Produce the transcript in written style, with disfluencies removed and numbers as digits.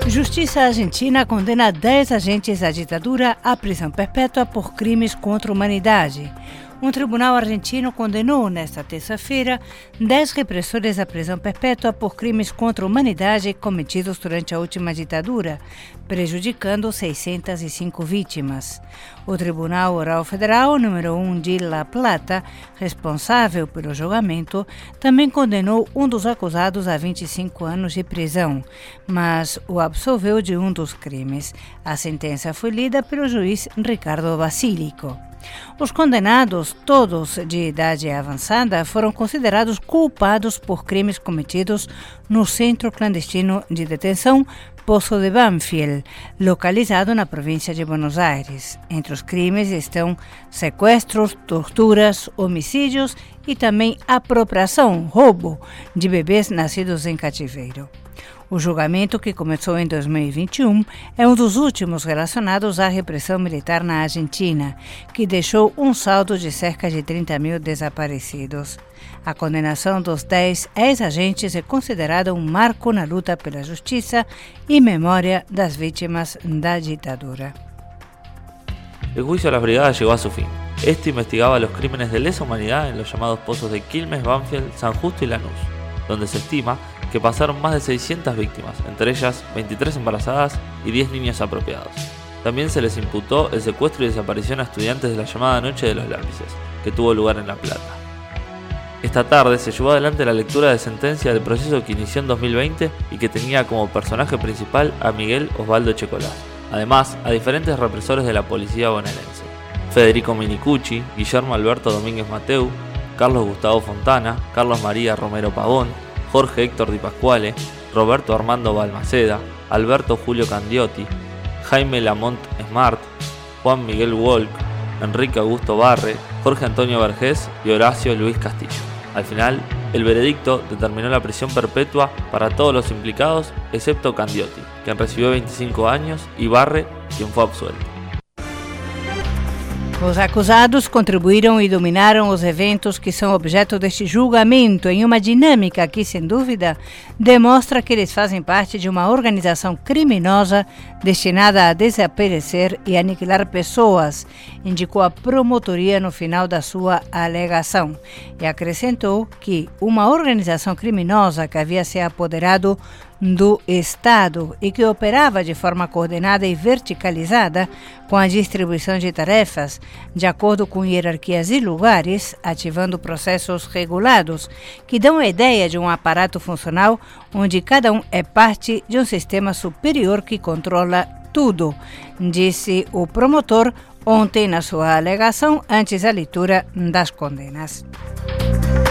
Justiça argentina condena 10 agentes da ditadura à prisão perpétua por crimes contra a humanidade. Um tribunal argentino condenou, nesta terça-feira, 10 repressores à prisão perpétua por crimes contra a humanidade cometidos durante a última ditadura, prejudicando 605 vítimas. O Tribunal Oral Federal número 1 de La Plata, responsável pelo julgamento, também condenou um dos acusados a 25 anos de prisão, mas o absolveu de um dos crimes. A sentença foi lida pelo juiz Ricardo Basílico. Os condenados, todos de idade avançada, foram considerados culpados por crimes cometidos no centro clandestino de detenção Pozo de Banfield, localizado na província de Buenos Aires. Entre os crimes estão sequestros, torturas, homicídios e também apropriação, roubo, de bebês nascidos em cativeiro. O julgamento, que começou em 2021, é um dos últimos relacionados à repressão militar na Argentina, que deixou um saldo de cerca de 30 mil desaparecidos. A condenação dos 10 ex-agentes é considerada um marco na luta pela justiça e memória das vítimas da ditadura. El juicio a las brigadas llegó a su fin. Este investigaba los crímenes de lesa humanidad en los llamados pozos de Quilmes, Banfield, San Justo y Lanús, donde se estima que pasaron más de 600 víctimas, entre ellas 23 embarazadas y 10 niños apropiados. También se les imputó el secuestro y desaparición a estudiantes de la llamada Noche de los Lápices, que tuvo lugar en La Plata. Esta tarde se llevó adelante la lectura de sentencia del proceso que inició en 2020 y que tenía como personaje principal a Miguel Osvaldo Checolás, además a diferentes represores de la policía bonaerense: Federico Minicucci, Guillermo Alberto Domínguez Mateu, Carlos Gustavo Fontana, Carlos María Romero Pavón, Jorge Héctor Di Pasquale, Roberto Armando Balmaceda, Alberto Julio Candiotti, Jaime Lamont Smart, Juan Miguel Wolk, Enrique Augusto Barre, Jorge Antonio Vergés y Horacio Luis Castillo. Al final, el veredicto determinó la prisión perpetua para todos los implicados, excepto Candiotti, quien recibió 25 años, y Barre, quien fue absuelto. Os acusados contribuíram e dominaram os eventos que são objeto deste julgamento em uma dinâmica que, sem dúvida, demonstra que eles fazem parte de uma organização criminosa destinada a desaparecer e aniquilar pessoas, indicou a promotoria no final da sua alegação, e acrescentou que uma organização criminosa que havia se apoderado do Estado e que operava de forma coordenada e verticalizada com a distribuição de tarefas de acordo com hierarquias e lugares, ativando processos regulados que dão a ideia de um aparato funcional onde cada um é parte de um sistema superior que controla tudo, disse o promotor ontem na sua alegação antes da leitura das condenas.